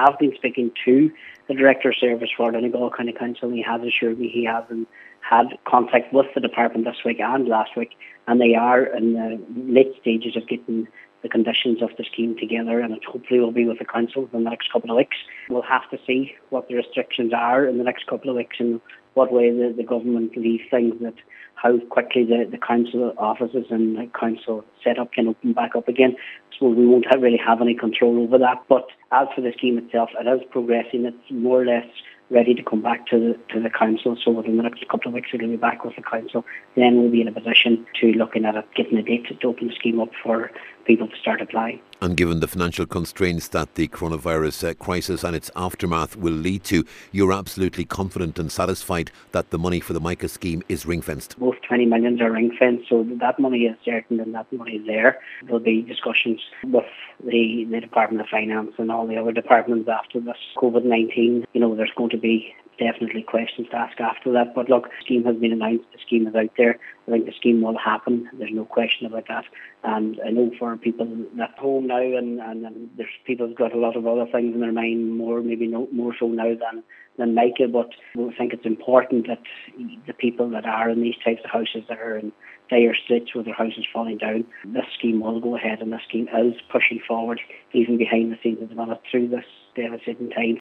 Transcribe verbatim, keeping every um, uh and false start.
have been speaking to the Director of Service for Donegal County Council, and he has assured me he hasn't had contact with the department this week and last week, and they are in the late stages of getting the conditions of the scheme together, and it hopefully will be with the council in the next couple of weeks. We'll have to see what the restrictions are in the next couple of weeks and what way the, the government leaves things, that how quickly the, the council offices and the council setup can open back up again. So we won't have, really have any control over that. But as for the scheme itself, it is progressing. It's more or less ready to come back to the to the council. So within the next couple of weeks, it'll be back with the council. Then we'll be in a position to looking at it, getting a date to open the scheme up for people to start applying. And given the financial constraints that the coronavirus uh, crisis and its aftermath will lead to, you're absolutely confident and satisfied that the money for the MICA scheme is ring-fenced? Both twenty millions are ring-fenced, so that money is certain and that money is there. There'll be discussions with the, the Department of Finance and all the other departments after this COVID nineteen. You know, there's going to be definitely questions to ask after that. But look, the scheme has been announced, the scheme is out there. I think the scheme will happen. There's no question about that. And I know for people at home now, and, and, and there's people who've got a lot of other things in their mind, more maybe no, more so now than, than MICA, but we think it's important that the people that are in these types of houses that are in dire straits with their houses falling down, this scheme will go ahead, and this scheme is pushing forward, even behind the scenes at the minute, through this devastating time.